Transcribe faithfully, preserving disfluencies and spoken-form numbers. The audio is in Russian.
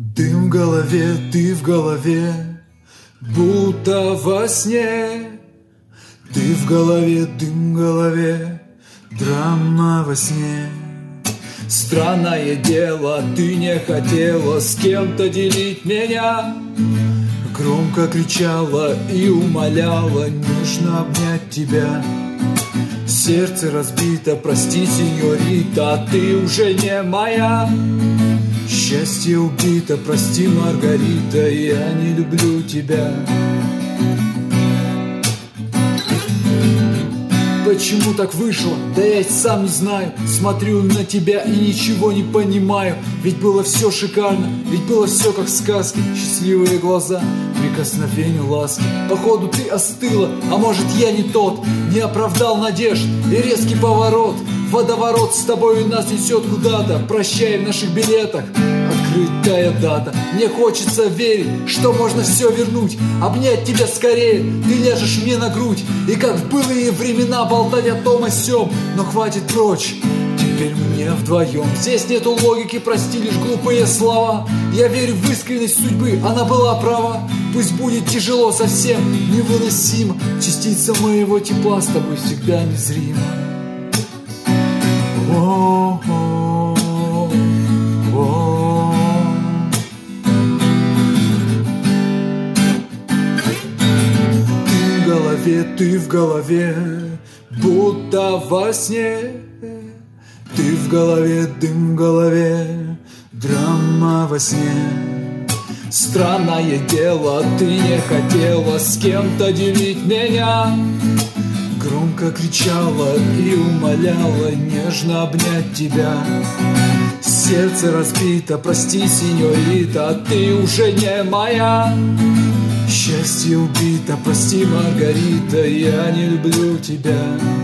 Дым в голове, ты в голове, будто во сне. Ты в голове, дым в голове, драма во сне. Странное дело, ты не хотела с кем-то делить меня. Громко кричала и умоляла нежно обнять тебя. Сердце разбито, прости, сеньорита, а ты уже не моя. Счастье убито, прости, Маргарита, я не люблю тебя. Почему так вышло? Да я и сам не знаю. Смотрю на тебя и ничего не понимаю. Ведь было все шикарно, ведь было все как в сказке. Счастливые глаза, прикосновение ласки. Походу ты остыла, а может я не тот. Не оправдал надежд и резкий поворот. Водоворот с тобой нас несет куда-то. Прощай в наших билетах, открытая дата. Мне хочется верить, что можно все вернуть. Обнять тебя скорее, ты ляжешь мне на грудь. И как в былые времена болтать о том о сём. Но хватит прочь, теперь мне вдвоем. Здесь нету логики, прости лишь глупые слова. Я верю в искренность судьбы, она была права. Пусть будет тяжело совсем, невыносимо. Частица моего тепла с тобой всегда незрима. О-о-о, о-о. Ты в голове, ты в голове, будто во сне. Ты в голове, дым в голове, драма во сне. Странное дело, ты не хотела с кем-то делить меня. Громко кричала и умоляла нежно обнять тебя. Сердце разбито, прости, сеньорита, а ты уже не моя. Счастье убито, прости, Маргарита, я не люблю тебя.